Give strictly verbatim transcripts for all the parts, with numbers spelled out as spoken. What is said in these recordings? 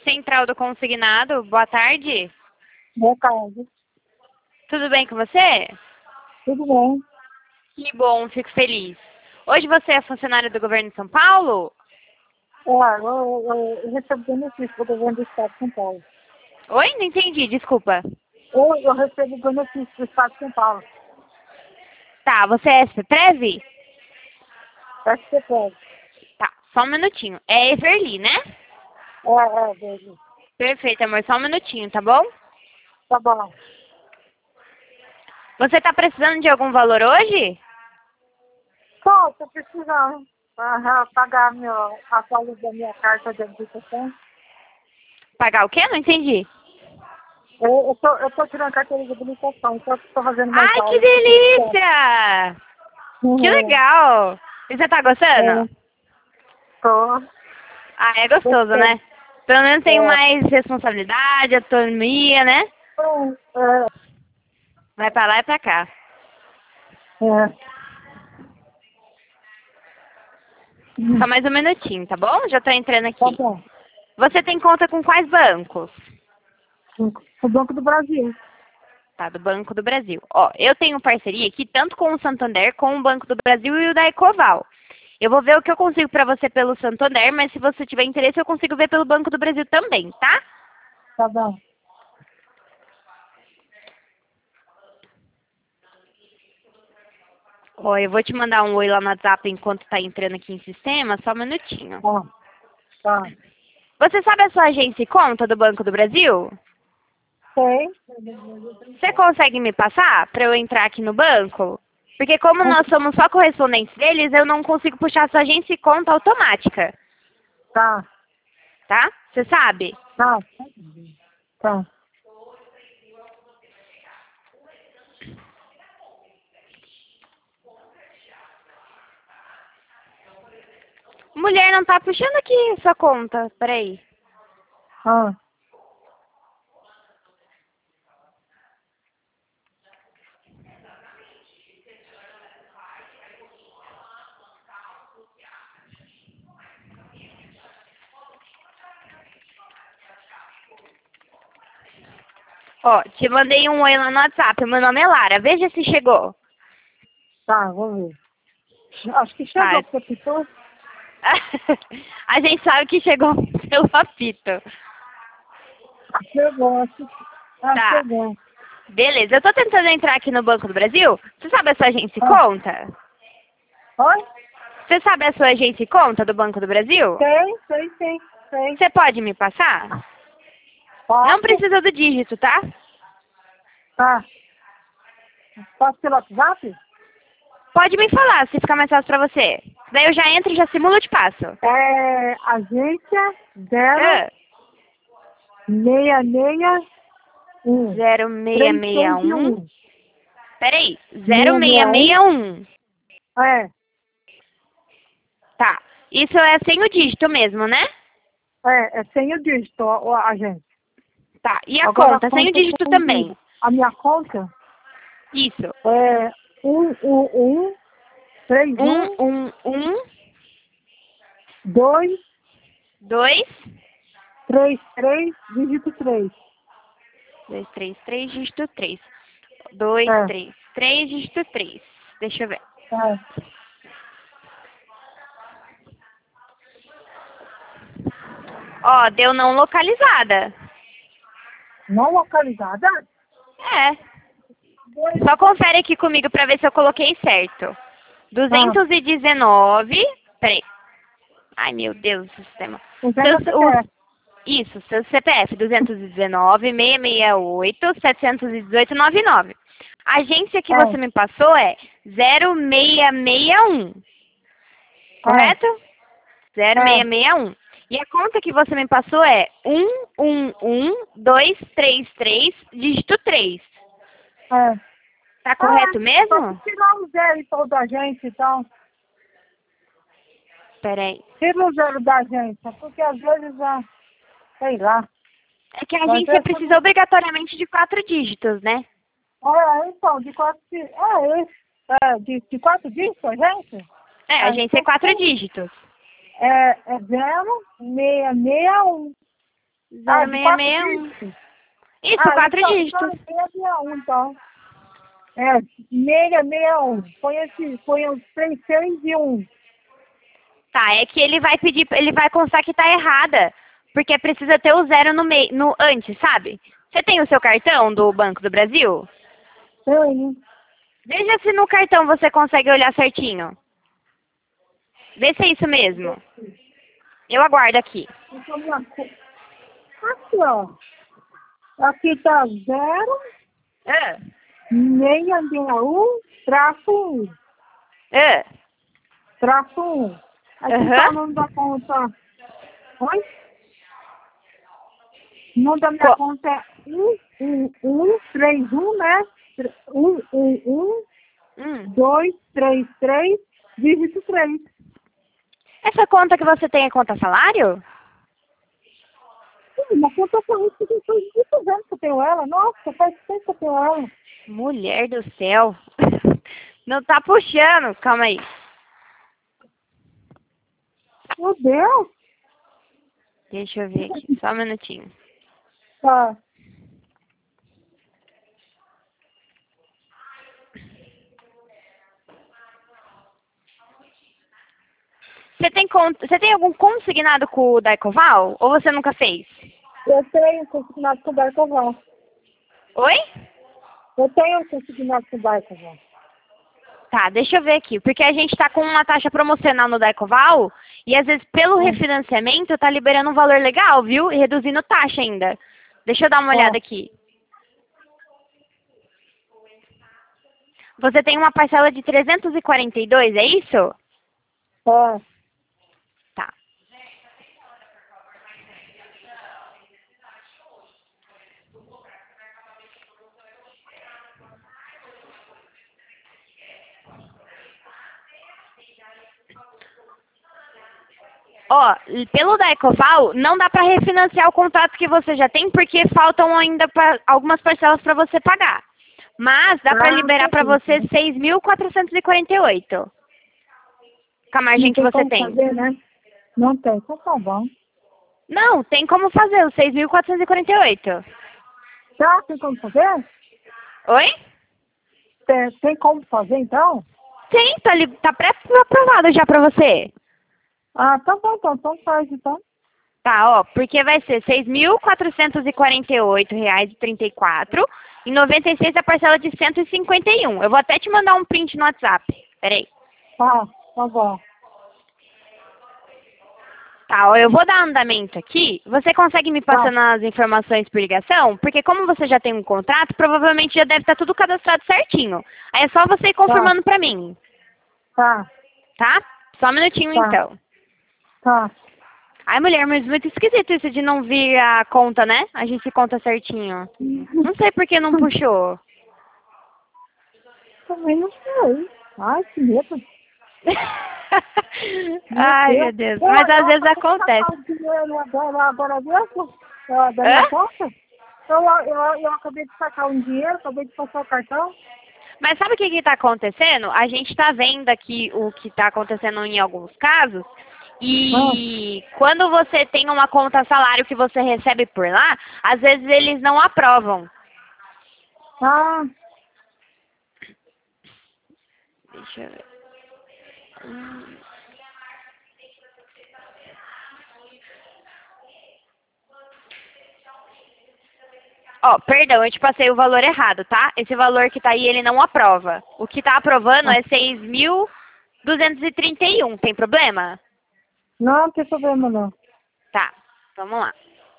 Central do Consignado, boa tarde. Boa tarde. Tudo bem com você? Tudo bem? Que bom, fico feliz. Hoje você é funcionário do governo de São Paulo? Olá, eu, eu, eu recebo benefício do governo do Estado de São Paulo. Oi? Não entendi, desculpa. Eu, eu recebo benefício do Estado de São Paulo. Tá, você é SPTREV? Acho que você pode. Tá, só um minutinho. É Everly, né? É, é, beleza. Perfeito, amor, só um minutinho, tá bom? Tá bom. Você tá precisando de algum valor hoje? Só, tô precisando para pagar meu, a valor da minha carta de habilitação. Pagar o quê? Não entendi. Eu, eu, tô, eu tô tirando carteira de habilitação, então eu tô fazendo mais Ai, que aulas. Tô precisando. delícia! Que Uhum. legal! E você tá gostando? É, tô. Ah, é gostoso, Gostei. né? Pelo menos tem É. mais responsabilidade, autonomia, né? É, Vai pra lá e pra cá. é. Só mais um minutinho, tá bom? Já tô entrando Tá aqui. bom. Você tem conta com quais bancos? O Banco do Brasil. Tá, do Banco do Brasil. Ó, eu tenho parceria aqui tanto com o Santander, com o Banco do Brasil e o da Ecoval. Eu vou ver o que eu consigo pra você pelo Santander, mas se você tiver interesse, eu consigo ver pelo Banco do Brasil também, tá? Tá bom. Ó, eu vou te mandar um oi lá no WhatsApp enquanto tá entrando aqui em sistema, só um minutinho. Tá. Tá. Você sabe a sua agência e conta do Banco do Brasil? Sei. Você consegue me passar para eu entrar aqui no banco? Porque como nós somos só correspondentes deles, eu não consigo puxar sua agência e conta automática, Tá. tá? Você sabe? Tá. Tá. Mulher, não tá puxando aqui sua conta. Peraí. Ah. Ó, te mandei um oi lá no WhatsApp. Meu nome é Lara. Veja se chegou. Tá, vou ver. Acho que Tá. chegou, porque pitou. A gente sabe que chegou pelo apito. Chegou, acho que ah, Tá. chegou. Beleza. Eu tô tentando entrar aqui no Banco do Brasil. Você sabe a sua agência e Ah. conta? Oi? Você sabe a sua agência e conta do Banco do Brasil? Sei, sei, sei, sei. Você pode me passar? Não Posso? precisa do dígito, tá? Tá. Posso pelo WhatsApp? Pode me falar, se ficar mais fácil pra você. Daí eu já entro e já simulo e te passo. É agência zero Ah, seis seis um zero seis três seis seis um. um Peraí, zero seis seis seis seis um. um É, Tá. Isso é sem o dígito mesmo, né? é, é sem o dígito, a, a agência. Tá. E a Agora a conta? Sem o conta dígito com também. dígito. A minha conta Isso. é um um um três Um, um um, um, dois dois, três três dígito três. dois, três, três, dígito três. Dois, É, três, três, dígito três. Deixa eu ver. é. Ó, deu não localizada. Não localizada? É. Só confere aqui comigo pra ver se eu coloquei certo. Ah, duzentos e dezenove. Peraí. Ai, meu Deus do sistema. entenda Seus, C P os, F. isso, seu C P F duzentos e dezenove, seiscentos e sessenta e oito, setecentos e dezoito, noventa e nove. A agência que É, você me passou é zero seis seis um. é, Correto? zero é, seis seis um. E a conta que você me passou é um um um dois três três, dígito três. é. Tá Ah, correto só que mesmo? tirar o zero e pôr da gente, então. Peraí. Tira o zero da gente, porque às vezes, ah, sei lá. É que a Às agência vezes, precisa obrigatoriamente de quatro dígitos, né? é, então, de quatro, di- é, esse, é, de, de quatro dígitos, gente? É, a Ah, agência é então, quatro dígitos. é, é zero seis seis um. Ah, zero de seis quatro seis um. dígitos? Isso, Ah, quatro então, dígitos. então seis seis um, então. É, seis seis um. Põe, esse, põe os três seis e um. Tá, é que ele vai pedir, ele vai constar que tá errada. Porque precisa ter o zero no meio, no antes, sabe? Você tem o seu cartão do Banco do Brasil? Tenho. Veja se no cartão você consegue olhar certinho. Vê se é isso mesmo. Eu aguardo aqui. Então, minha co- aqui, ó. Aqui tá zero, Ah, seis seis um, traço um. ah, Traço um. Aqui tá o aham. nome da conta. Oi? O nome da minha Co- conta é um um um três um, né? um um um hum. dois três três, dígito três. Essa conta que você tem é conta salário? Sim, uma conta corrente que faz muitos anos que eu tenho ela. Nossa, faz tempo que eu tenho ela. Mulher do céu. Não tá puxando. Calma aí. Meu Deus. Deixa eu ver aqui. Só um minutinho. Tá. Você tem, conta, você tem algum consignado com o Daicoval? Ou você nunca fez? Eu tenho consignado com o Barcoval. Oi? Eu tenho consignado com o Barcoval. Tá, deixa eu ver aqui. Porque a gente tá com uma taxa promocional no Daicoval e às vezes pelo Hum. refinanciamento tá liberando um valor legal, viu? E reduzindo taxa ainda. Deixa eu dar uma olhada Ó, aqui. Você tem uma parcela de trezentos e quarenta e dois, é isso? ó. Tá. Ó, pelo da Ecoval, não dá para refinanciar o contrato que você já tem, porque faltam ainda pa- algumas parcelas para você pagar. Mas dá para Ah, liberar para você entendi. seis mil quatrocentos e quarenta e oito. Com a Não margem que tem você como tem. fazer, né? Não tem. Então tá bom. Não, tem como fazer, os seis mil quatrocentos e quarenta e oito. Tá, tem como fazer? Oi? Tem, tem como fazer, então? Tem, tá, li- tá pré-aprovado já para você. Ah, tá bom, então. Então faz, então. Tá, ó, porque vai ser seis mil quatrocentos e quarenta e oito reais e trinta e quatro e noventa e seis a parcela de cento e cinquenta e um. Eu vou até te mandar um print no WhatsApp. Peraí. Tá, tá bom. Tá, ó, eu vou dar andamento aqui. Você consegue me Tá, passando as informações por ligação? Porque como você já tem um contrato, provavelmente já deve estar tudo cadastrado certinho. Aí é só você ir tá, confirmando pra mim, tá, tá? Só um minutinho tá, então. tá. Ai, mulher, mas muito esquisito isso de não vir a conta, né? A gente conta certinho. Não sei por que não puxou. Também não sei. Ai, que medo. Meu Ai, Deus. meu Deus. Eu, Mas às eu vezes acabei de acontece. sacar o dinheiro agora, agora mesmo, da da Hã? minha conta. Eu, eu, eu acabei de sacar um dinheiro, acabei de passar o cartão. Mas sabe o que está acontecendo? A gente está vendo aqui o que está acontecendo em alguns casos. Ah, E quando você tem uma conta salário que você recebe por lá, às vezes eles não aprovam. ah, Deixa eu ver. Hum. Ó, perdão, eu te passei o valor errado, tá? Esse valor que tá aí, ele não aprova. O que tá aprovando ah. é seis mil duzentos e trinta e um. Tem problema? Não, não tem problema não. Tá, vamos lá.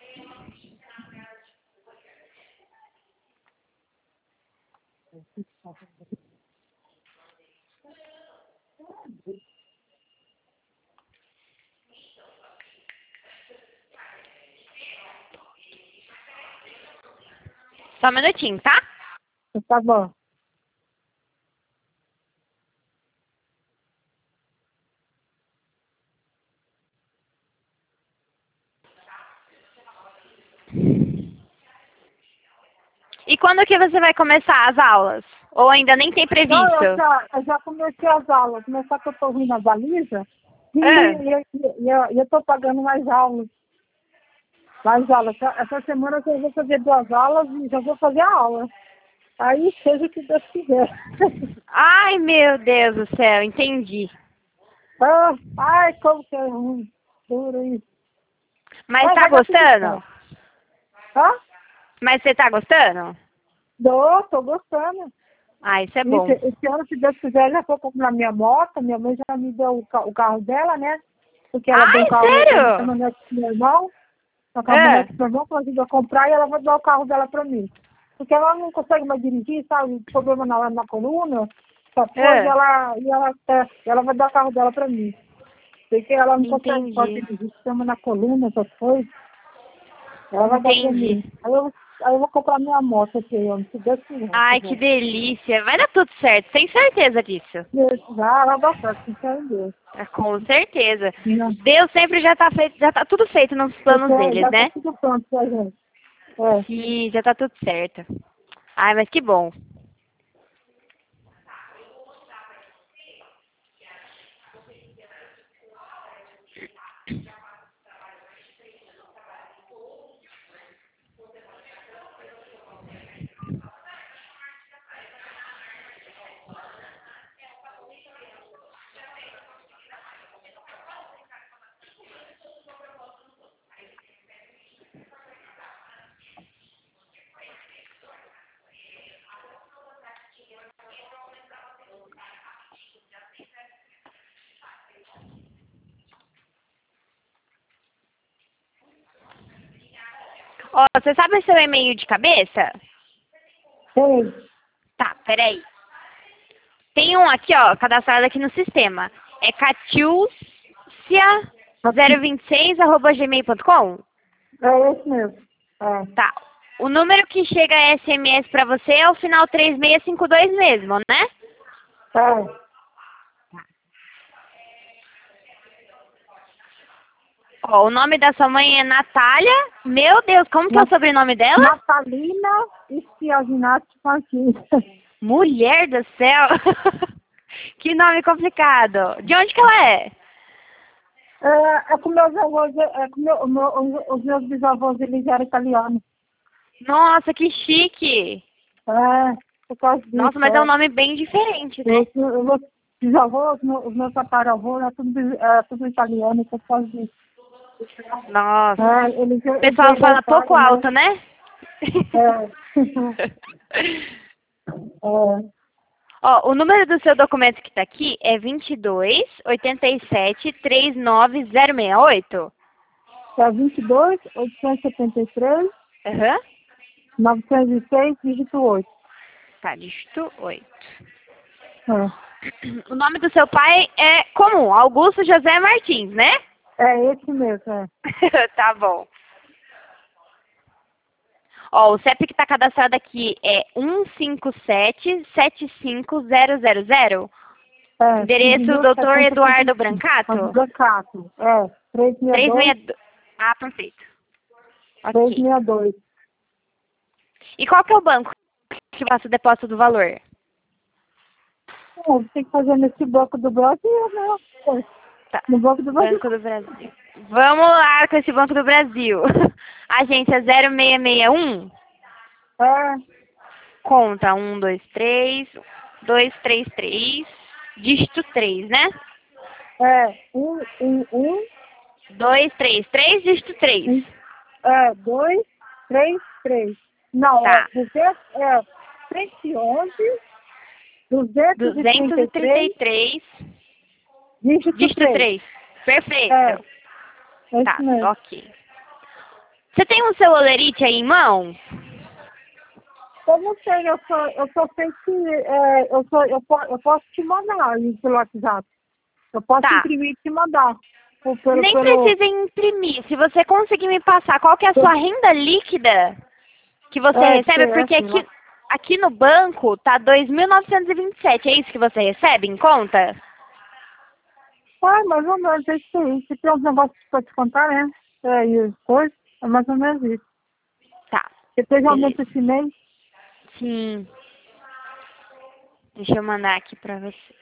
Só um minutinho, tá? Tá bom. E quando que você vai começar as aulas? Ou ainda nem tem Não, previsto? eu já, eu já comecei as aulas, mas só que eu tô ruim na baliza e, Ah, e, e, e eu, e eu tô pagando mais aulas. Mais aulas. Essa essa semana eu vou fazer duas aulas e já vou fazer a aula. Aí seja o que Deus quiser. Ai, meu Deus do céu, entendi. Ah, ai, como que é ruim. Duro isso. Mas Mas tá vai dar tudo gostando? certo. Hã? Mas você tá gostando? Tô, tô gostando. Ah, isso é Esse, bom. esse ano, se Deus quiser, já vou comprar minha moto. Minha mãe já me deu o, ca- o carro dela, né? Porque ela deu um Ai, carro, uma sério? caminhonete pro meu irmão. Uma É. caminhonete pro meu irmão, que ela ajudou a comprar e ela vai dar o carro dela pra mim. Porque ela não consegue mais dirigir, sabe? Problema na, na coluna, essa coisa, e É. ela, e ela, é, ela vai dar o carro dela pra mim. Porque ela não consegue mais Entendi. dirigir, problema na coluna, essas coisas. Ela vai dar pra Entendi. mim. Aí eu, aí eu vou comprar minha moto esse ano, se Deus quiser. Tá Ai, que bom. delícia. Vai dar tudo certo, tem certeza disso. Já vai dar certo, com fé em Deus. É, com certeza. Não. Deus sempre já tá feito, já tá tudo feito nos planos Porque deles, já tá né? tudo pronto pra gente. É. Sim, já tá tudo certo. Ai, mas que bom. Ó, você sabe o seu e-mail de cabeça? Sei. Tá, peraí. Tem um aqui, ó, cadastrado aqui no sistema. É catiúcia zero vinte e seis arroba gmail ponto com? É esse mesmo. É. Tá. O número que chega S M S pra você é o final três seis cinco dois mesmo, né? É. Ó, o nome da sua mãe é Natália. Meu Deus, como que é Na, o sobrenome dela? Natalina Espiazinati Martins. Mulher do céu! Que nome complicado. De onde que ela é? É, é com meus avós, é com meu, meu, os meus bisavós, eles eram italianos. Nossa, que chique! É, por causa Nossa, disso, mas é um é. nome bem diferente, né? Eu, eu, meus bisavós, meu- os meus tataravós, é tudo, bis- é, tudo italiano, por causa disso. Nossa. É, eles, O eles pessoal veio da fala pouco Itália, né? alto, né? É. é. Ó, o número do seu documento que tá aqui é vinte e dois, oitenta e sete, trinta e nove, zero seis oito? É vinte e dois, oitocentos e setenta e três, Aham. novecentos e seis, dígito oito. Tá, dígito oito. É. O nome do seu pai é comum, Augusto José Martins, né? É esse mesmo, é. Tá bom. Ó, o C E P que tá cadastrado aqui é um cinco sete, sete cinco zero zero zero. É, Endereço doutor Eduardo Brancato? Brancato, é, trezentos e sessenta e dois, trezentos e sessenta e dois. Ah, perfeito. trezentos e Ok. sessenta e dois. E qual que é o banco que passa o depósito do valor? É, tem que fazer nesse banco do Brasil, né? É, Tá. no banco do Brasil. Banco do Brasil. Vamos lá com esse Banco do Brasil. Agência zero seis seis um. É, Conta um, dois, três, dois, três, três. Dígito três, né? é, um, um, um, dois, três, três, dígito três. um, é, dois, três, três. Não, é, Tá. duzentos, é, cento e onze, duzentos e duzentos trinta e e trinta três, e três, dígito dígito três. três. Perfeito. É, é Tá, isso mesmo. ok. Você tem um seu olerite aí em mão? Eu não sei, eu só, eu só sei que é, eu, só, eu, po- eu posso te mandar aí pelo WhatsApp. Eu posso Tá. imprimir e te mandar. Por- Pelo, Nem pelo, precisa imprimir. Se você conseguir me passar qual que é a sua renda líquida que você é, recebe, porque C F, aqui, lá. aqui no banco tá dois mil novecentos e vinte e sete. É isso que você recebe em conta? Ah, mais ou menos, é isso aí. Se tem uns negócios pra te contar, né? É, e coisa, é mais ou menos isso. Tá, Você teve beleza. aumento esse mês? Sim. Deixa eu mandar aqui pra você.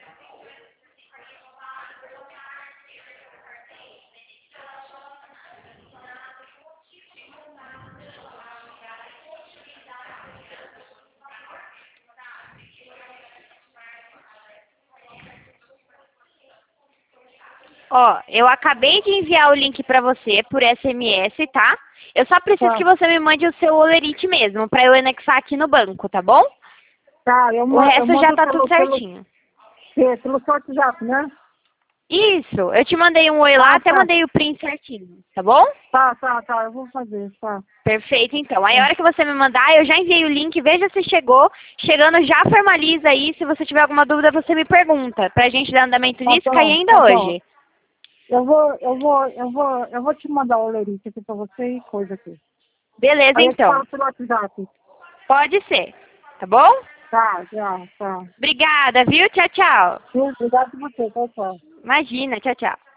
Ó, eu acabei de enviar o link pra você por S M S, tá? Eu só preciso Tá. que você me mande o seu Olerite mesmo, pra eu anexar aqui no banco, tá bom? Tá, eu, O ma- eu resto já mando tá pelo, tudo pelo, certinho. pelo, pelo WhatsApp, né? Isso, eu te mandei um oi lá, Ah, até tá. mandei o print certinho, tá bom? Tá, tá, tá, eu vou fazer, tá. Perfeito, então. Aí a hora que você me mandar, eu já enviei o link, veja se chegou. Chegando, já formaliza aí. Se você tiver alguma dúvida, você me pergunta. Pra gente dar andamento Tá nisso, cair bom, ainda tá bom. hoje. Eu vou, eu vou, eu vou, eu vou te mandar o lerite aqui pra você e coisa aqui. Beleza, Aí eu te então. falo pelo WhatsApp. Pode ser, tá bom? Tá, já, tá. Obrigada, viu? Tchau, tchau. Obrigado por você, tchau, tchau. Imagina, tchau, tchau.